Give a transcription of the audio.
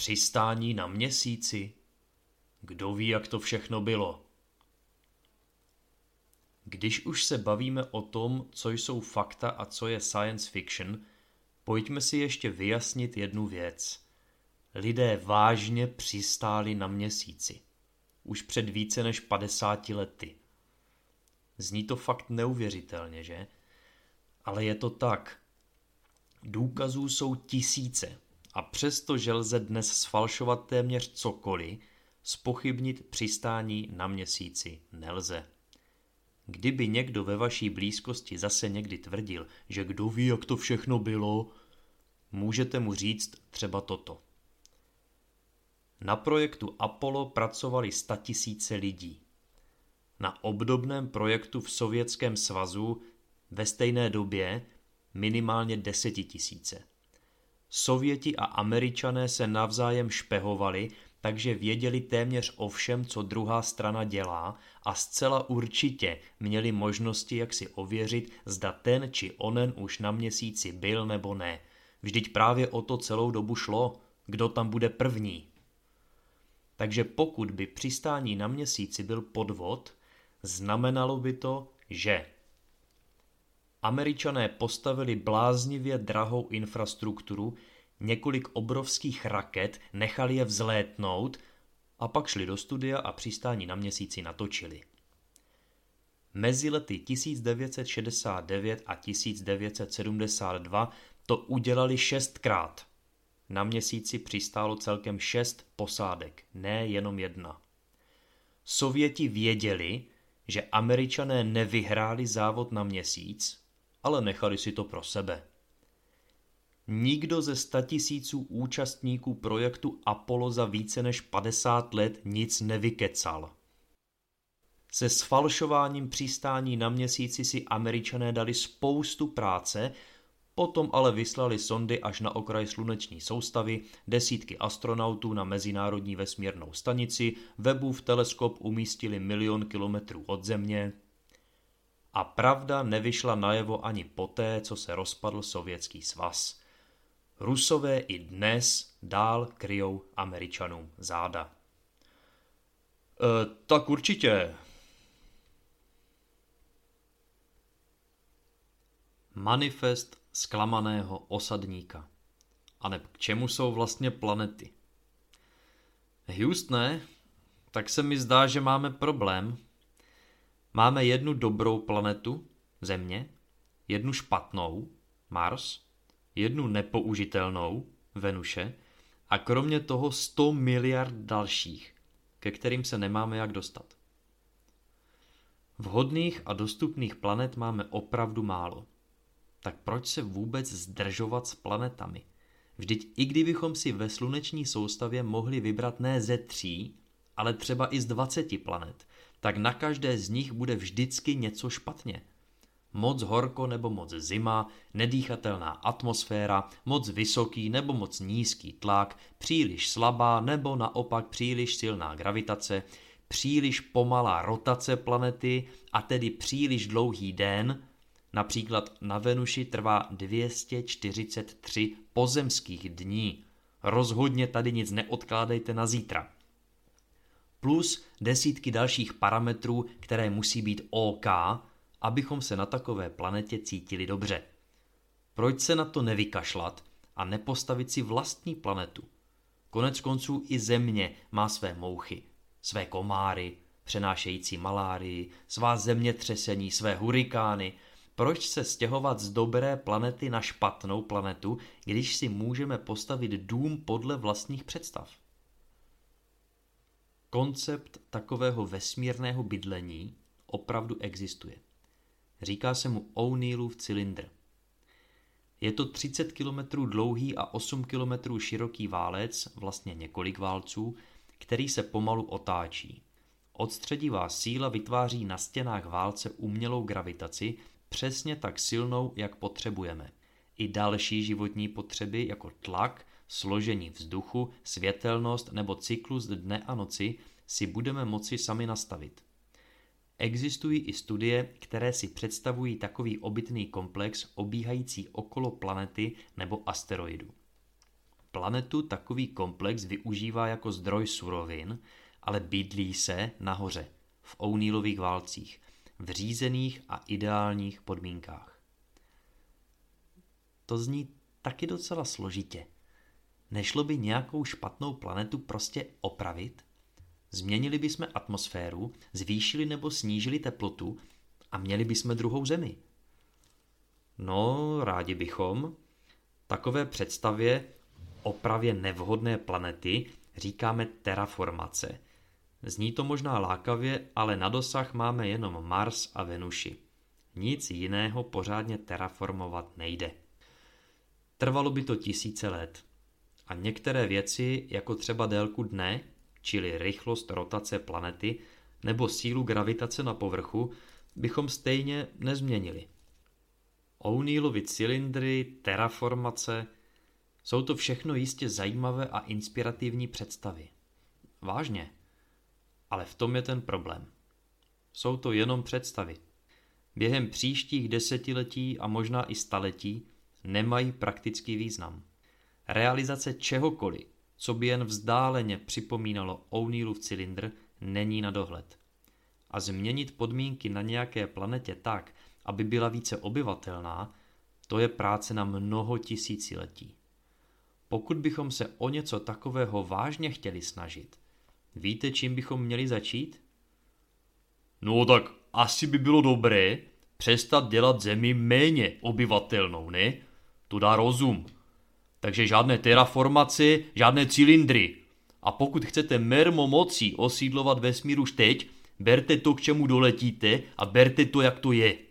přistání na Měsíci? Kdo ví, jak to všechno bylo? Když už se bavíme o tom, co jsou fakta a co je science fiction, pojďme si ještě vyjasnit jednu věc. Lidé vážně přistáli na Měsíci. Už před více než 50 lety. Zní to fakt neuvěřitelně, že? Ale je to tak. Důkazů jsou tisíce a přestože lze dnes sfalšovat téměř cokoliv, zpochybnit přistání na Měsíci nelze. Kdyby někdo ve vaší blízkosti zase někdy tvrdil, že kdo ví, jak to všechno bylo, můžete mu říct třeba toto. Na projektu Apollo pracovali 100 000 lidí. Na obdobném projektu v Sovětském svazu ve stejné době minimálně 10 000. Sověti a Američané se navzájem špehovali, takže věděli téměř o všem, co druhá strana dělá a zcela určitě měli možnosti, jak si ověřit, zda ten či onen už na Měsíci byl nebo ne. Vždyť právě o to celou dobu šlo, kdo tam bude první. Takže pokud by přistání na Měsíci byl podvod, znamenalo by to, že Američané postavili bláznivě drahou infrastrukturu, několik obrovských raket, nechali je vzlétnout a pak šli do studia a přistání na Měsíci natočili. Mezi lety 1969 a 1972 to udělali 6krát. Na Měsíci přistálo celkem 6 posádek, ne jenom 1. Sověti věděli, že Američané nevyhráli závod na Měsíc, ale nechali si to pro sebe. Nikdo ze 100 000 účastníků projektu Apollo za více než 50 let nic nevykecal. Se sfalšováním přistání na Měsíci si Američané dali spoustu práce, potom ale vyslali sondy až na okraj sluneční soustavy, desítky astronautů na mezinárodní vesmírnou stanici, Webův teleskop umístili 1 000 000 kilometrů od Země a pravda nevyšla najevo ani poté, co se rozpadl Sovětský svaz. Rusové i dnes dál kryjou Američanům záda. Tak určitě. Manifest zklamaného osadníka. Aneb k čemu jsou vlastně planety? Houstone, tak se mi zdá, že máme problém. Máme jednu dobrou planetu, Země, jednu špatnou, Mars, jednu nepoužitelnou, Venuše, a kromě toho 100 miliard dalších, ke kterým se nemáme jak dostat. Vhodných a dostupných planet máme opravdu málo. Tak proč se vůbec zdržovat s planetami? Vždyť i kdybychom si ve sluneční soustavě mohli vybrat ne ze 3, ale třeba i z 20 planet, tak na každé z nich bude vždycky něco špatně. Moc horko nebo moc zima, nedýchatelná atmosféra, moc vysoký nebo moc nízký tlak, příliš slabá nebo naopak příliš silná gravitace, příliš pomalá rotace planety a tedy příliš dlouhý den. Například na Venuši trvá 243 pozemských dní. Rozhodně tady nic neodkládejte na zítra. Plus desítky dalších parametrů, které musí být OK, abychom se na takové planetě cítili dobře. Proč se na to nevykašlat a nepostavit si vlastní planetu? Konec konců i Země má své mouchy, své komáry, přenášející malárii, svá zemětřesení, své hurikány. Proč se stěhovat z dobré planety na špatnou planetu, když si můžeme postavit dům podle vlastních představ? Koncept takového vesmírného bydlení opravdu existuje. Říká se mu O'Neillův cylindr. Je to 30 km dlouhý a 8 km široký válec, vlastně několik válců, který se pomalu otáčí. Odstředivá síla vytváří na stěnách válce umělou gravitaci, přesně tak silnou, jak potřebujeme. I další životní potřeby jako tlak, složení vzduchu, světelnost nebo cyklus dne a noci si budeme moci sami nastavit. Existují i studie, které si představují takový obytný komplex obíhající okolo planety nebo asteroidu. Planetu takový komplex využívá jako zdroj surovin, ale bydlí se nahoře, v O'Neillových válcích, v řízených a ideálních podmínkách. To zní taky docela složitě. Nešlo by nějakou špatnou planetu prostě opravit? Změnili bychom atmosféru, zvýšili nebo snížili teplotu a měli bychom druhou Zemi. No, rádi bychom. Takové představě opravě nevhodné planety říkáme terraformace. Zní to možná lákavě, ale na dosah máme jenom Mars a Venuši. Nic jiného pořádně terraformovat nejde. Trvalo by to tisíce let. A některé věci, jako třeba délku dne, čili rychlost rotace planety, nebo sílu gravitace na povrchu, bychom stejně nezměnili. O'Neillovy cylindry, terraformace, jsou to všechno jistě zajímavé a inspirativní představy. Vážně. Ale v tom je ten problém. Jsou to jenom představy. Během příštích desetiletí a možná i staletí nemají praktický význam. Realizace čehokoliv, co by jen vzdáleně připomínalo O'Neillův cylindr, není na dohled. A změnit podmínky na nějaké planetě tak, aby byla více obyvatelná, to je práce na mnoho tisíciletí. Pokud bychom se o něco takového vážně chtěli snažit, víte, čím bychom měli začít? No tak asi by bylo dobré přestat dělat Zemi méně obyvatelnou, ne? To dá rozum. Takže žádné terraformace, žádné cylindry. A pokud chcete mermo mocí osídlovat vesmír už teď, berte to, k čemu doletíte a berte to, jak to je.